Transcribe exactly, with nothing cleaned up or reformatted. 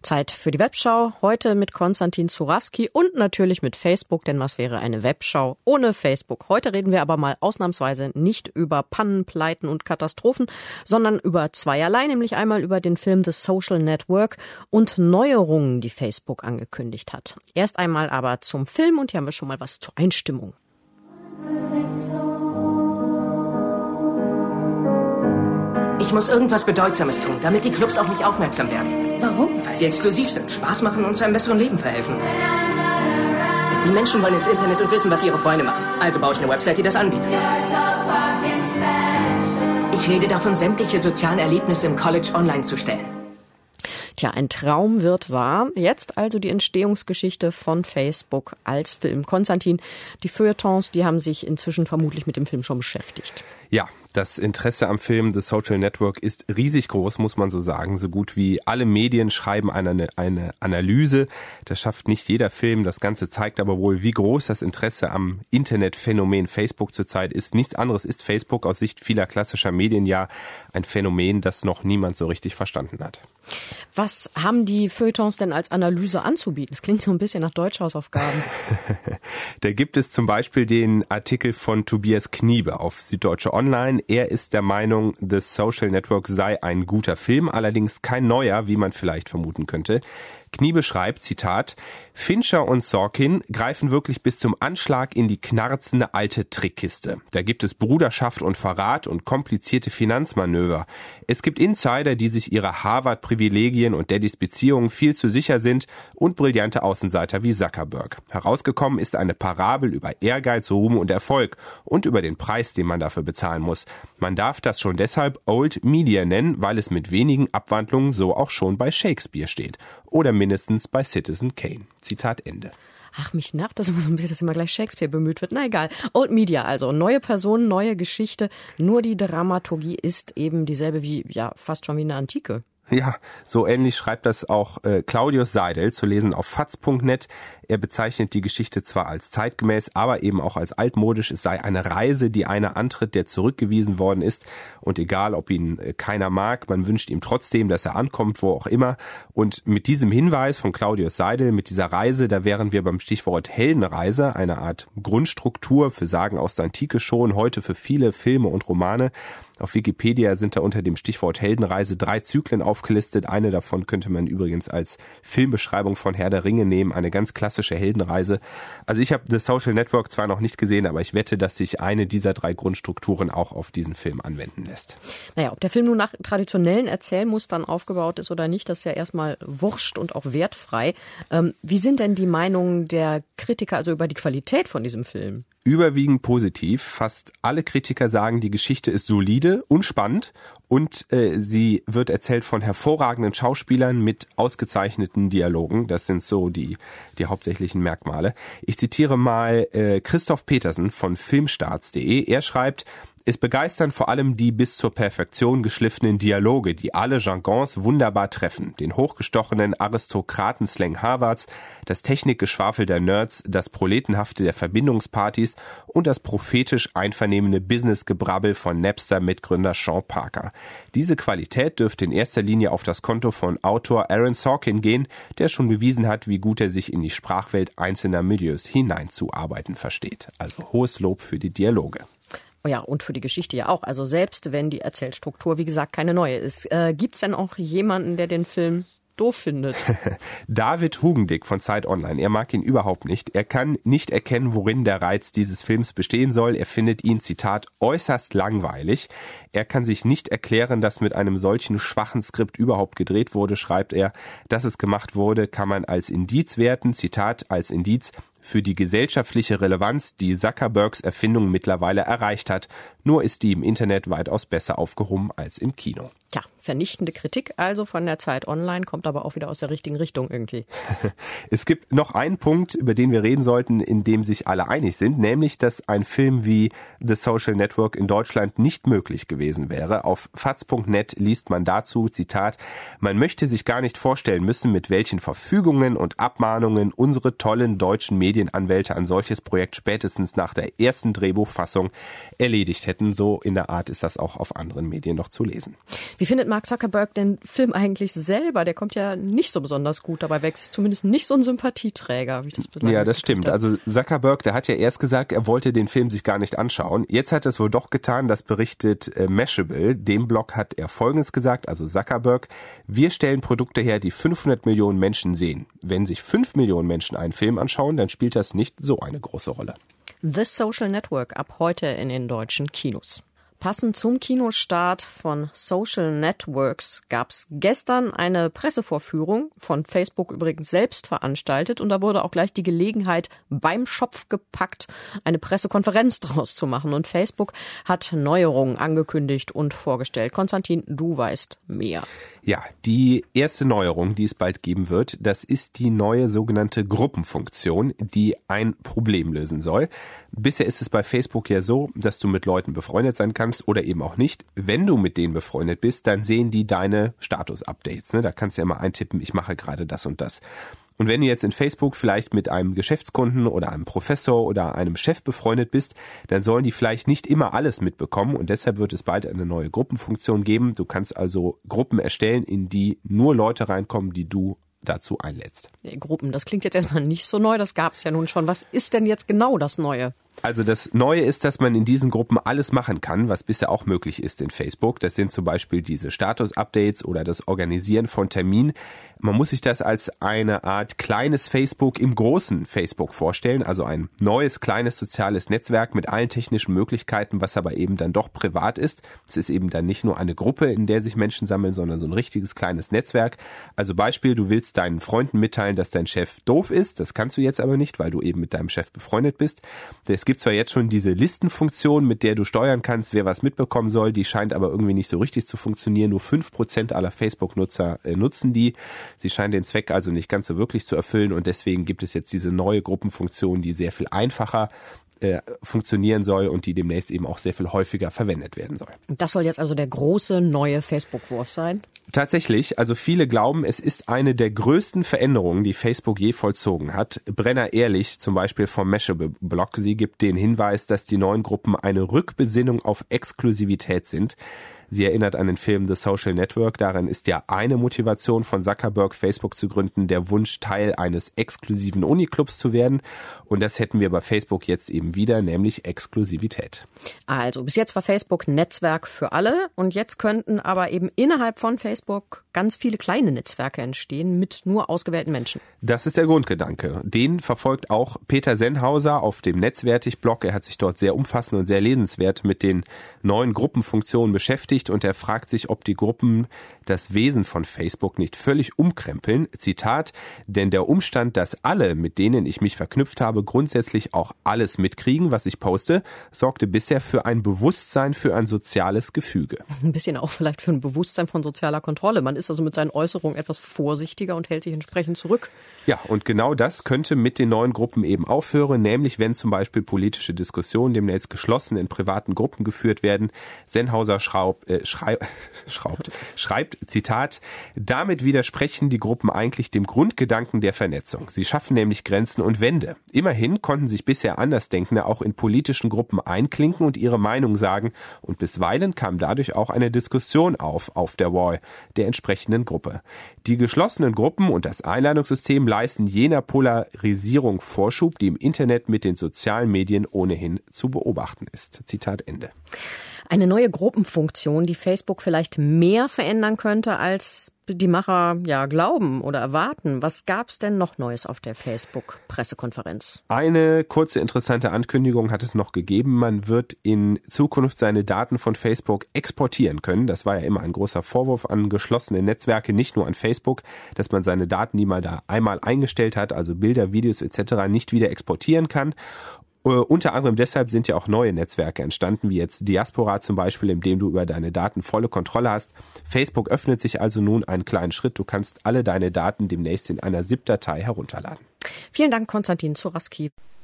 Zeit für die Webschau. Heute mit Konstantin Zurawski und natürlich mit Facebook, denn was wäre eine Webschau ohne Facebook? Heute reden wir aber mal ausnahmsweise nicht über Pannen, Pleiten und Katastrophen, sondern über zweierlei, nämlich einmal über den Film The Social Network und Neuerungen, die Facebook angekündigt hat. Erst einmal aber zum Film und hier haben wir schon mal was zur Einstimmung. Ich muss irgendwas Bedeutsames tun, damit die Clubs auf mich aufmerksam werden. Warum? Weil sie exklusiv sind, Spaß machen und zu einem besseren Leben verhelfen. Die Menschen wollen ins Internet und wissen, was ihre Freunde machen. Also baue ich eine Website, die das anbietet. Ich rede davon, sämtliche sozialen Erlebnisse im College online zu stellen. Tja, ein Traum wird wahr. Jetzt also die Entstehungsgeschichte von Facebook als Film. Konstantin, die Feuilletons, die haben sich inzwischen vermutlich mit dem Film schon beschäftigt. Ja, das Interesse am Film The Social Network ist riesig groß, muss man so sagen. So gut wie alle Medien schreiben eine, eine Analyse. Das schafft nicht jeder Film. Das Ganze zeigt aber wohl, wie groß das Interesse am Internetphänomen Facebook zurzeit ist. Nichts anderes ist Facebook aus Sicht vieler klassischer Medien ja ein Phänomen, das noch niemand so richtig verstanden hat. Was haben die Feuilletons denn als Analyse anzubieten? Das klingt so ein bisschen nach Deutschhausaufgaben. Da gibt es zum Beispiel den Artikel von Tobias Kniebe auf Süddeutsche Online. Er ist der Meinung, The Social Network sei ein guter Film, allerdings kein neuer, wie man vielleicht vermuten könnte. Kniebe schreibt, Zitat, Fincher und Sorkin greifen wirklich bis zum Anschlag in die knarzende alte Trickkiste. Da gibt es Bruderschaft und Verrat und komplizierte Finanzmanöver. Es gibt Insider, die sich ihrer Harvard-Privilegien und Daddys Beziehungen viel zu sicher sind und brillante Außenseiter wie Zuckerberg. Herausgekommen ist eine Parabel über Ehrgeiz, Ruhm und Erfolg und über den Preis, den man dafür bezahlen muss. Man darf das schon deshalb Old Media nennen, weil es mit wenigen Abwandlungen so auch schon bei Shakespeare steht. Oder mindestens bei Citizen Kane. Zitat Ende. Ach, mich nervt das immer so ein bisschen, dass immer gleich Shakespeare bemüht wird. Na egal. Old Media also. Neue Personen, neue Geschichte. Nur die Dramaturgie ist eben dieselbe wie, ja, fast schon wie eine Antike. Ja, so ähnlich schreibt das auch äh, Claudius Seidel, zu lesen auf faz punkt net. Er bezeichnet die Geschichte zwar als zeitgemäß, aber eben auch als altmodisch. Es sei eine Reise, die einer antritt, der zurückgewiesen worden ist. Und egal, ob ihn äh, keiner mag, man wünscht ihm trotzdem, dass er ankommt, wo auch immer. Und mit diesem Hinweis von Claudius Seidel, mit dieser Reise, da wären wir beim Stichwort Heldenreise, eine Art Grundstruktur für Sagen aus der Antike schon, heute für viele Filme und Romane. Auf Wikipedia sind da unter dem Stichwort Heldenreise drei Zyklen aufgelistet. Eine davon könnte man übrigens als Filmbeschreibung von Herr der Ringe nehmen, eine ganz klassische Heldenreise. Also ich habe The Social Network zwar noch nicht gesehen, aber ich wette, dass sich eine dieser drei Grundstrukturen auch auf diesen Film anwenden lässt. Naja, ob der Film nun nach traditionellen Erzählmustern aufgebaut ist oder nicht, das ist ja erstmal wurscht und auch wertfrei. Ähm, wie sind denn die Meinungen der Kritiker also über die Qualität von diesem Film? Überwiegend positiv. Fast alle Kritiker sagen, die Geschichte ist solide und spannend und äh, sie wird erzählt von hervorragenden Schauspielern mit ausgezeichneten Dialogen. Das sind so die die hauptsächlichen Merkmale. Ich zitiere mal äh, Christoph Petersen von filmstarts punkt de. Er schreibt, es begeistern vor allem die bis zur Perfektion geschliffenen Dialoge, die alle Jargons wunderbar treffen. Den hochgestochenen Aristokraten-Slang Harvards, das Technikgeschwafel der Nerds, das Proletenhafte der Verbindungspartys und das prophetisch einvernehmende Businessgebrabbel von Napster-Mitgründer Sean Parker. Diese Qualität dürfte in erster Linie auf das Konto von Autor Aaron Sorkin gehen, der schon bewiesen hat, wie gut er sich in die Sprachwelt einzelner Milieus hineinzuarbeiten versteht. Also hohes Lob für die Dialoge. Oh ja, und für die Geschichte ja auch. Also selbst wenn die Erzählstruktur, wie gesagt, keine neue ist. Äh, gibt's denn auch jemanden, der den Film doof findet? David Hugendick von Zeit Online. Er mag ihn überhaupt nicht. Er kann nicht erkennen, worin der Reiz dieses Films bestehen soll. Er findet ihn, Zitat, äußerst langweilig. Er kann sich nicht erklären, dass mit einem solchen schwachen Skript überhaupt gedreht wurde, schreibt er. Dass es gemacht wurde, kann man als Indiz werten. Zitat, als Indiz für die gesellschaftliche Relevanz, die Zuckerbergs Erfindung mittlerweile erreicht hat. Nur ist die im Internet weitaus besser aufgehoben als im Kino. Tja, vernichtende Kritik also von der Zeit Online, kommt aber auch wieder aus der richtigen Richtung irgendwie. Es gibt noch einen Punkt, über den wir reden sollten, in dem sich alle einig sind, nämlich, dass ein Film wie The Social Network in Deutschland nicht möglich gewesen wäre. Auf faz punkt net liest man dazu, Zitat, man möchte sich gar nicht vorstellen müssen, mit welchen Verfügungen und Abmahnungen unsere tollen deutschen Medienanwälte ein solches Projekt spätestens nach der ersten Drehbuchfassung erledigt hätten. So in der Art ist das auch auf anderen Medien noch zu lesen. Wie findet Mark Zuckerberg den Film eigentlich selber? Der kommt ja nicht so besonders gut dabei weg. Ist zumindest nicht so ein Sympathieträger, wie ich das belange. Ja, das stimmt. Also Zuckerberg, der hat ja erst gesagt, er wollte den Film sich gar nicht anschauen. Jetzt hat er es wohl doch getan, das berichtet äh, Mashable. Dem Blog hat er Folgendes gesagt, also Zuckerberg: Wir stellen Produkte her, die fünfhundert Millionen Menschen sehen. Wenn sich fünf Millionen Menschen einen Film anschauen, dann spielt das nicht so eine große Rolle. The Social Network ab heute in den deutschen Kinos. Passend zum Kinostart von Social Networks gab es gestern eine Pressevorführung, von Facebook übrigens selbst veranstaltet, und da wurde auch gleich die Gelegenheit beim Schopf gepackt, eine Pressekonferenz draus zu machen. Und Facebook hat Neuerungen angekündigt und vorgestellt. Konstantin, du weißt mehr. Ja, die erste Neuerung, die es bald geben wird, das ist die neue sogenannte Gruppenfunktion, die ein Problem lösen soll. Bisher ist es bei Facebook ja so, dass du mit Leuten befreundet sein kannst oder eben auch nicht. Wenn du mit denen befreundet bist, dann sehen die deine Status-Updates. Ne? Da kannst du ja mal eintippen, ich mache gerade das und das. Und wenn du jetzt in Facebook vielleicht mit einem Geschäftskunden oder einem Professor oder einem Chef befreundet bist, dann sollen die vielleicht nicht immer alles mitbekommen, und deshalb wird es bald eine neue Gruppenfunktion geben. Du kannst also Gruppen erstellen, in die nur Leute reinkommen, die du dazu einlädst. Nee, Gruppen, das klingt jetzt erstmal nicht so neu, das gab es ja nun schon. Was ist denn jetzt genau das Neue? Also das Neue ist, dass man in diesen Gruppen alles machen kann, was bisher auch möglich ist in Facebook. Das sind zum Beispiel diese Status-Updates oder das Organisieren von Terminen. Man muss sich das als eine Art kleines Facebook im großen Facebook vorstellen, also ein neues, kleines soziales Netzwerk mit allen technischen Möglichkeiten, was aber eben dann doch privat ist. Es ist eben dann nicht nur eine Gruppe, in der sich Menschen sammeln, sondern so ein richtiges kleines Netzwerk. Also Beispiel, du willst deinen Freunden mitteilen, dass dein Chef doof ist. Das kannst du jetzt aber nicht, weil du eben mit deinem Chef befreundet bist. Es gibt zwar jetzt schon diese Listenfunktion, mit der du steuern kannst, wer was mitbekommen soll, die scheint aber irgendwie nicht so richtig zu funktionieren. Nur fünf Prozent aller Facebook-Nutzer äh, nutzen die. Sie scheinen den Zweck also nicht ganz so wirklich zu erfüllen, und deswegen gibt es jetzt diese neue Gruppenfunktion, die sehr viel einfacher äh, funktionieren soll und die demnächst eben auch sehr viel häufiger verwendet werden soll. Das soll jetzt also der große neue Facebook-Wurf sein? Tatsächlich, also viele glauben, es ist eine der größten Veränderungen, die Facebook je vollzogen hat. Brenner Ehrlich, zum Beispiel vom Mashable-Blog, sie gibt den Hinweis, dass die neuen Gruppen eine Rückbesinnung auf Exklusivität sind. Sie erinnert an den Film The Social Network. Darin ist ja eine Motivation von Zuckerberg, Facebook zu gründen, der Wunsch, Teil eines exklusiven Uniclubs zu werden. Und das hätten wir bei Facebook jetzt eben wieder, nämlich Exklusivität. Also bis jetzt war Facebook Netzwerk für alle, und jetzt könnten aber eben innerhalb von Facebook ganz viele kleine Netzwerke entstehen mit nur ausgewählten Menschen. Das ist der Grundgedanke. Den verfolgt auch Peter Sennhauser auf dem Netzwertig-Blog. Er hat sich dort sehr umfassend und sehr lesenswert mit den neuen Gruppenfunktionen beschäftigt, und er fragt sich, ob die Gruppen das Wesen von Facebook nicht völlig umkrempeln. Zitat: Denn der Umstand, dass alle, mit denen ich mich verknüpft habe, grundsätzlich auch alles mitkriegen, was ich poste, sorgte bisher für ein Bewusstsein für ein soziales Gefüge. Ein bisschen auch vielleicht für ein Bewusstsein von sozialer Kontrolle. Man ist also mit seinen Äußerungen etwas vorsichtiger und hält sich entsprechend zurück. Ja, und genau das könnte mit den neuen Gruppen eben aufhören, nämlich wenn zum Beispiel politische Diskussionen demnächst geschlossen in privaten Gruppen geführt werden. Sennhauser schraubt, äh, schrei, schraubt, schreibt, Zitat: Damit widersprechen die Gruppen eigentlich dem Grundgedanken der Vernetzung. Sie schaffen nämlich Grenzen und Wände. Immerhin konnten sich bisher Andersdenkende auch in politischen Gruppen einklinken und ihre Meinung sagen, und bisweilen kam dadurch auch eine Diskussion auf, auf der Wall der entsprechenden Gruppe. Die geschlossenen Gruppen und das Einladungssystem leisten jener Polarisierung Vorschub, die im Internet mit den sozialen Medien ohnehin zu beobachten ist. Zitat Ende. Eine neue Gruppenfunktion, die Facebook vielleicht mehr verändern könnte, als die Macher ja glauben oder erwarten. Was gab's denn noch Neues auf der Facebook-Pressekonferenz? Eine kurze interessante Ankündigung hat es noch gegeben. Man wird in Zukunft seine Daten von Facebook exportieren können. Das war ja immer ein großer Vorwurf an geschlossene Netzwerke, nicht nur an Facebook, dass man seine Daten, die man da einmal eingestellt hat, also Bilder, Videos et cetera, nicht wieder exportieren kann. Uh, unter anderem deshalb sind ja auch neue Netzwerke entstanden, wie jetzt Diaspora zum Beispiel, in dem du über deine Daten volle Kontrolle hast. Facebook öffnet sich also nun einen kleinen Schritt. Du kannst alle deine Daten demnächst in einer ZIP-Datei herunterladen. Vielen Dank, Konstantin Zurawski.